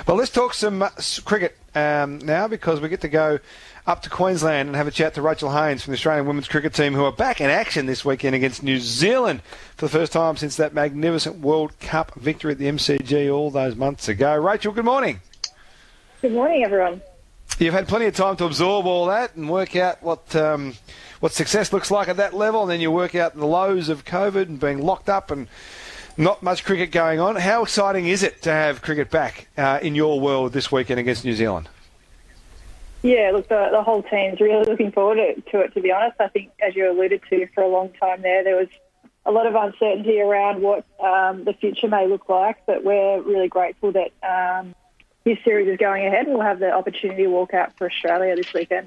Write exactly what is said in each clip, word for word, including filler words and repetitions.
Well, let's talk some uh, cricket um, now, because we get to go up to Queensland and have a chat to Rachel Haynes from the Australian women's cricket team, who are back in action this weekend against New Zealand for the first time since that magnificent World Cup victory at the M C G all those months ago. Rachel, good morning. Good morning, everyone. You've had plenty of time to absorb all that and work out what um, what success looks like at that level, and then you work out the lows of COVID and being locked up and not much cricket going on. How exciting is it to have cricket back uh, in your world this weekend against New Zealand? Yeah, look, the, the whole team's really looking forward to, to it, to be honest. I think, as you alluded to, for a long time there, there was a lot of uncertainty around what um, the future may look like, but we're really grateful that um, this series is going ahead and we'll have the opportunity to walk out for Australia this weekend.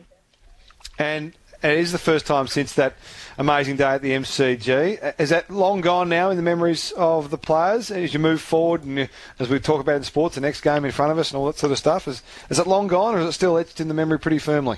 And it is the first time since that amazing day at the M C G. Is that long gone now in the memories of the players as you move forward and you, as we talk about in sports, the next game in front of us and all that sort of stuff? Is, is it long gone, or is it still etched in the memory pretty firmly?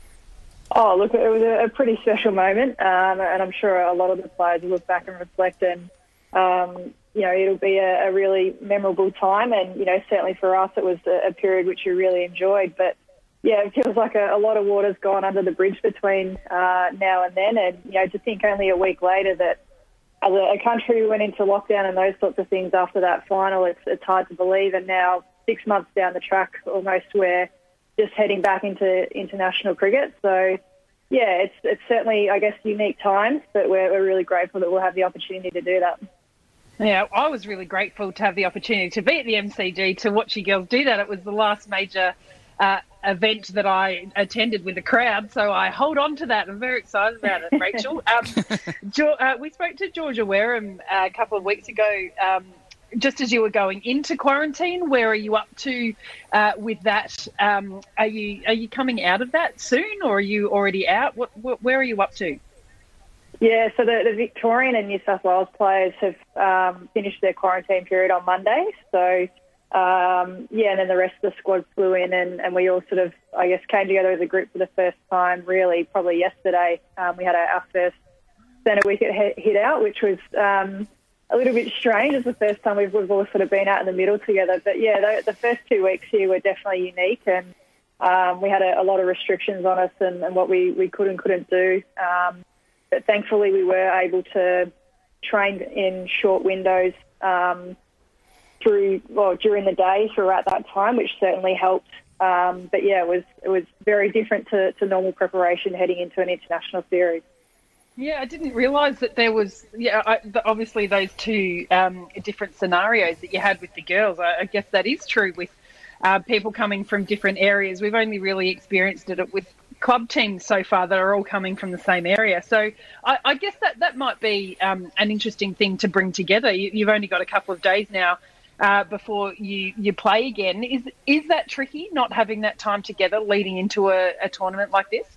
Oh, look, it was a, a pretty special moment, um, and I'm sure a lot of the players will look back and reflect, and um, you know, it'll be a, a really memorable time. And you know, certainly for us, it was a, a period which we really enjoyed. But yeah, it feels like a, a lot of water's gone under the bridge between uh, now and then. And, you know, to think only a week later that as a, a country we went into lockdown and those sorts of things after that final, it's, it's hard to believe. And now, six months down the track, almost, we're just heading back into international cricket. So, yeah, it's it's certainly, I guess, unique times, but we're, we're really grateful that we'll have the opportunity to do that. Yeah, I was really grateful to have the opportunity to be at the M C G to watch you girls do that. It was the last major Uh, event that I attended with the crowd, so I hold on to that. I'm very excited about it, Rachel. Um, jo- uh, we spoke to Georgia Wareham uh, a couple of weeks ago, um, just as you were going into quarantine. Where are you up to uh, with that? Um, are you are you coming out of that soon, or are you already out? What, what where are you up to? Yeah, so the, the Victorian and New South Wales players have um, finished their quarantine period on Monday, so. Um, yeah, and then the rest of the squad flew in, and, and we all sort of, I guess, came together as a group for the first time, really, probably yesterday. Um, we had our, our first centre wicket hit, hit out, which was um, a little bit strange. It's the first time we've, we've all sort of been out in the middle together. But, yeah, the, the first two weeks here were definitely unique, and um, we had a, a lot of restrictions on us and, and what we, we could and couldn't do. Um, but thankfully we were able to train in short windows um through well during the day throughout that time, which certainly helped. Um, but yeah, it was it was very different to, to normal preparation heading into an international series. Yeah, I didn't realise that there was yeah I, obviously those two um, different scenarios that you had with the girls. I, I guess that is true with uh, people coming from different areas. We've only really experienced it with club teams so far that are all coming from the same area. So I, I guess that that might be um, an interesting thing to bring together. You, you've only got a couple of days now Uh, before you, you play again. Is is that tricky, not having that time together leading into a, a tournament like this?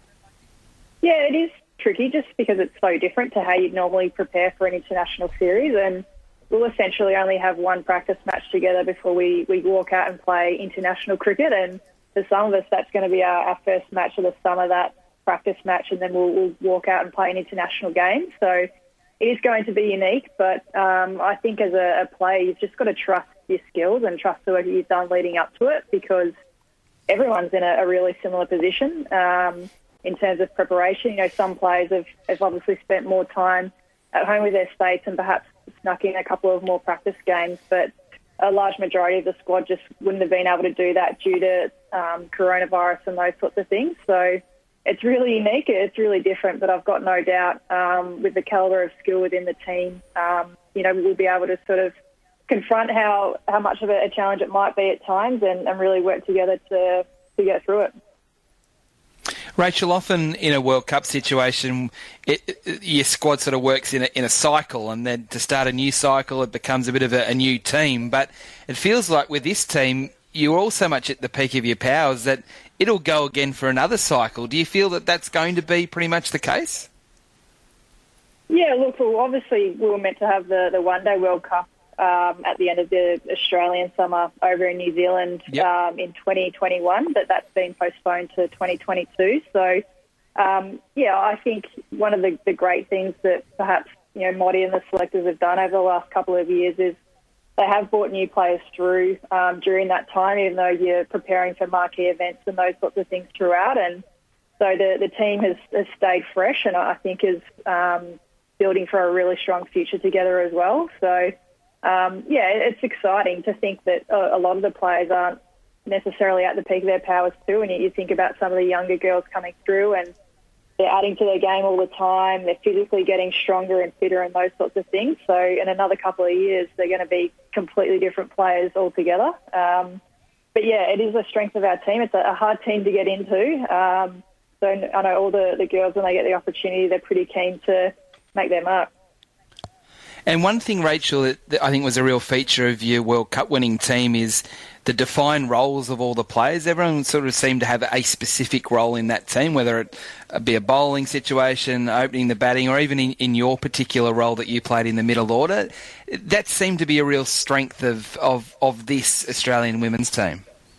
Yeah, it is tricky just because it's so different to how you'd normally prepare for an international series, and we'll essentially only have one practice match together before we, we walk out and play international cricket, and for some of us that's going to be our, our first match of the summer, that practice match, and then we'll, we'll walk out and play an international game. So it is going to be unique, but um, I think as a, a player, you've just got to trust your skills and trust the work you've done leading up to it, because everyone's in a, a really similar position um, in terms of preparation. You know, some players have, have obviously spent more time at home with their states and perhaps snuck in a couple of more practice games, but a large majority of the squad just wouldn't have been able to do that due to um, coronavirus and those sorts of things. So it's really unique, it's really different, but I've got no doubt um, with the calibre of skill within the team, um, you know, we'll be able to sort of confront how, how much of a challenge it might be at times and, and really work together to, to get through it. Rachel, often in a World Cup situation, it, it, your squad sort of works in a, in a cycle, and then to start a new cycle, it becomes a bit of a, a new team. But it feels like with this team, you're all so much at the peak of your powers that it'll go again for another cycle. Do you feel that that's going to be pretty much the case? Yeah, look, well, obviously we were meant to have the, the One-Day World Cup um, at the end of the Australian summer over in New Zealand yep. um, in twenty twenty-one, but that's been postponed to twenty twenty-two. So, um, yeah, I think one of the, the great things that perhaps, you know, Modi and the selectors have done over the last couple of years is they have brought new players through um, during that time, even though you're preparing for marquee events and those sorts of things throughout. And so the, the team has, has stayed fresh and I think is um, building for a really strong future together as well. So, um, yeah, it's exciting to think that a, a lot of the players aren't necessarily at the peak of their powers too. And you, you think about some of the younger girls coming through and they're adding to their game all the time. They're physically getting stronger and fitter and those sorts of things. So in another couple of years, they're going to be completely different players altogether. Um, but, yeah, it is a strength of our team. It's a, a hard team to get into. Um, so I know all the, the girls, when they get the opportunity, they're pretty keen to make their mark. And one thing, Rachel, that, that I think was a real feature of your World Cup winning team is the defined roles of all the players. Everyone sort of seemed to have a specific role in that team, whether it be a bowling situation, opening the batting, or even in, in your particular role that you played in the middle order. That seemed to be a real strength of, of, of this Australian women's team.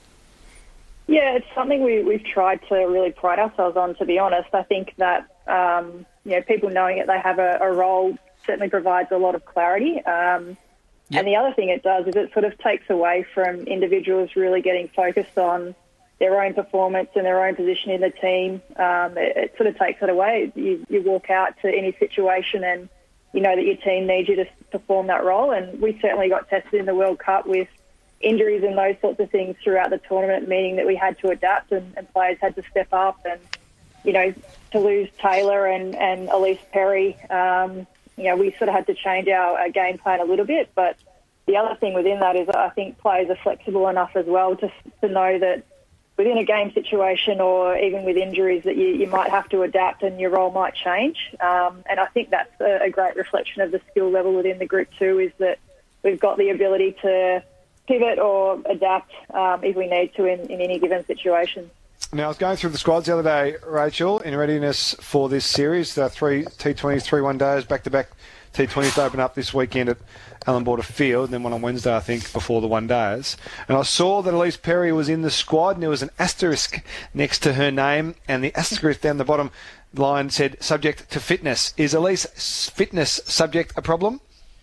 Yeah, it's something we, we've tried to really pride ourselves on, to be honest. I think that, um, you know, people knowing that they have a, a role certainly provides a lot of clarity. Um, yep. And the other thing it does is it sort of takes away from individuals really getting focused on their own performance and their own position in the team. Um, it, it sort of takes it away. You, you walk out to any situation and you know that your team needs you to perform that role. And we certainly got tested in the World Cup with injuries and those sorts of things throughout the tournament, meaning that we had to adapt and, and players had to step up. And, you know, to lose Taylor and, and Elise Perry, um, you know, we sort of had to change our, our game plan a little bit. But the other thing within that is I think players are flexible enough as well to, to know that within a game situation or even with injuries that you, you might have to adapt and your role might change. Um, and I think that's a, a great reflection of the skill level within the group too, is that we've got the ability to pivot or adapt um, if we need to in, in any given situation. Now, I was going through the squads the other day, Rachel, in readiness for this series. The three T twenties, three one-days, back-to-back T twenties to open up this weekend at Allan Border Field, and then one on Wednesday, I think, before the one-days. And I saw that Elise Perry was in the squad, and there was an asterisk next to her name, and the asterisk down the bottom line said, subject to fitness. Is Elise fitness subject a problem?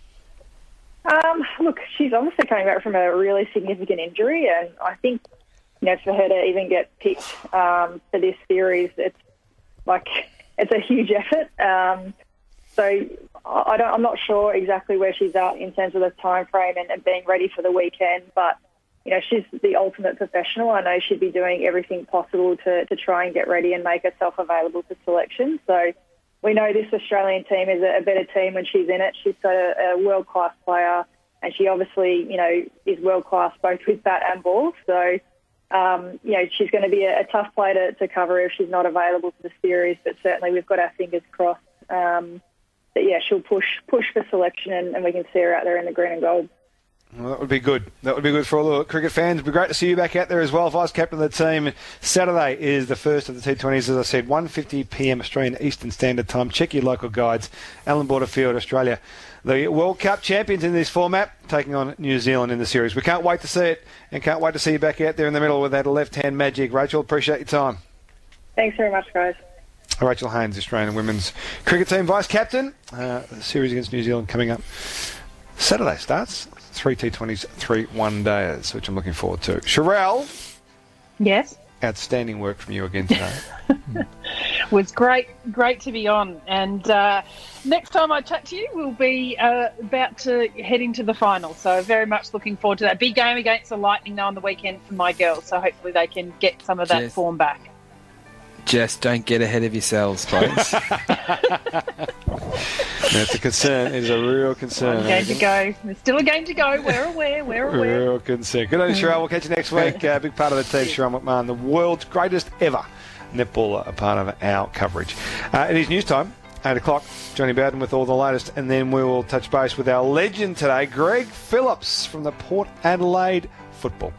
Um, look, she's obviously coming back from a really significant injury, and I think, you know, for her to even get picked um, for this series, it's like it's a huge effort. Um, so I don't, I'm not sure exactly where she's at in terms of the time frame and, and being ready for the weekend. But you know, she's the ultimate professional. I know she'd be doing everything possible to to try and get ready and make herself available for selection. So we know this Australian team is a, a better team when she's in it. She's got a, a world class player, and she obviously, you know, is world class both with bat and ball. So. Um, you know, she's going to be a, a tough player to, to cover if she's not available for the series, but certainly we've got our fingers crossed um, that, yeah, she'll push push for selection and, and we can see her out there in the green and gold. Well, that would be good. That would be good for all the cricket fans. It would be great to see you back out there as well. Vice captain of the team. Saturday is the first of the T twenties, as I said, one fifty p m Australian Eastern Standard Time. Check your local guides. Allan Border Field, Australia. The World Cup champions in this format, taking on New Zealand in the series. We can't wait to see it and can't wait to see you back out there in the middle with that left-hand magic. Rachel, appreciate your time. Thanks very much, guys. Rachel Haynes, Australian women's cricket team vice captain. Uh, the series against New Zealand coming up. Saturday starts. Three T twenties, three one-days, which I'm looking forward to. Sherelle. Yes? Outstanding work from you again today. It was great, great to be on. And uh, next time I chat to you, we'll be uh, about to head into the final. So very much looking forward to that. Big game against the Lightning now on the weekend for my girls. So hopefully they can get some of that Just, form back. Just don't get ahead of yourselves, please. That's a concern. It is a real concern. One game to go. There's still a game to go. We're aware. We're aware. Real concern. Good on you, Sherelle. We'll catch you next week. Uh, big part of the team, Sherelle McMahon, the world's greatest ever netballer, a part of our coverage. Uh, it is news time. eight o'clock. Johnny Bowden with all the latest, and then we will touch base with our legend today, Greg Phillips from the Port Adelaide Football